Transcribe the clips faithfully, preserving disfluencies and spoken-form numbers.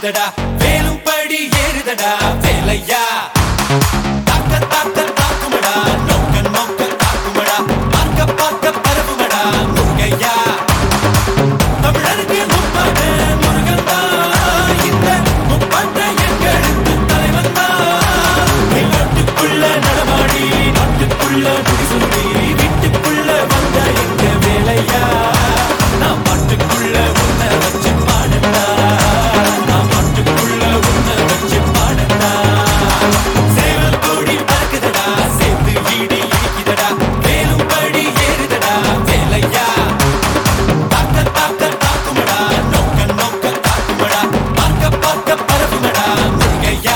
ஏறுதடா வேலும் படி ஏறுதடா வேலையா தாக்க தாக்க தாக்குமடா நோக்க நோக்க தாக்குமடா பார்க்க பார்க்க பரவுமடா முருகையா தமிழருக்கு முப்பாட்ட முருகன் தான் இந்த முப்பாட்ட எங்களுக்கு தலைவன் தான் நாட்டுக்குள்ள நடமாடி நாட்டுக்குள்ள முடிசூடி வீட்டுக்குள்ள வந்த எங்க வேலையா நான் பாட்டுக்குள்ள உன்னை வச்சு பாடட்டா நான் பாட்டுக்குள்ள உன்னை வச்சு பாடட்டா சேவல் கூடி பறக்குதடா சேர்த்து வீடு இடிக்குதடா வேலும் படி ஏறுதடா வேலையா தாக்க தாக்க தாக்குமடா நோக்க நோக்க தாக்குமடா பார்க்க பார்க்க பரவுமடா முருகையா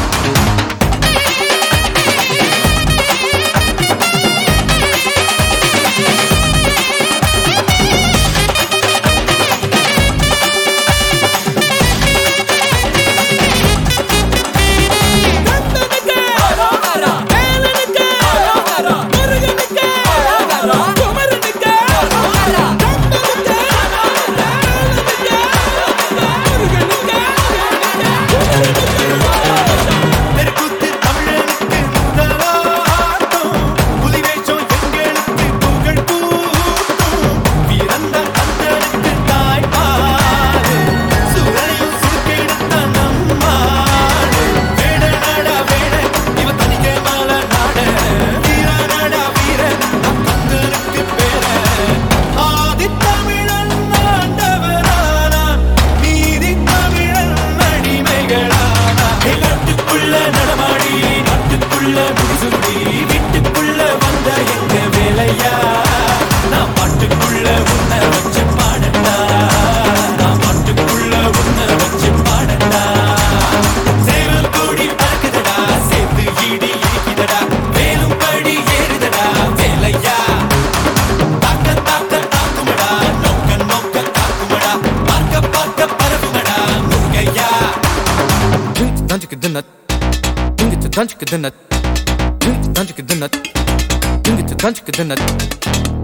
தெருக்கூத்து தமிழனுக்கு முதலாட்டம் புலிவேஷம் எங்களுக்கு புகழ் கூட்டும் வீரந்தான் கந்தனுக்கு தாய்ப்பாடு சூரனையும் சுருக்கெடுத்த நம்மாடு வேட நாடா வேட இவ தனிக்க மால நாட வீர நாடா வீர நம் கந்தனுக்கு பேர ஆதி தமிழன் ஆண்டவரானா நீதி தமிழன் அடிமைகளானா நாட்டுக்குள்ள நடமாடி நாட்டுக்குள்ள முடிசூடி வீட்டுக்குள்ள வந்த எங்க வேலையா நான் பாட்டுக்குள்ள உன்னை வச்சு பாடட்டா நான் பாட்டுக்குள்ள உன்னை வச்சு பாடட்டா சேவல் கூடி பறக்குதடா சேர்த்து ஈடி இடிக்குதடா வேலும் படி ஏறுதடா வேலையா தாக்க தாக்க தாக்குமடா நோக்க நோக்க தாக்குமடா பார்க்க பார்க்க பரவுமடா முருகையா Tanjik the nut, ding it to tanjik the nut, ding tanjik the nut, ding it to tanjik the nut.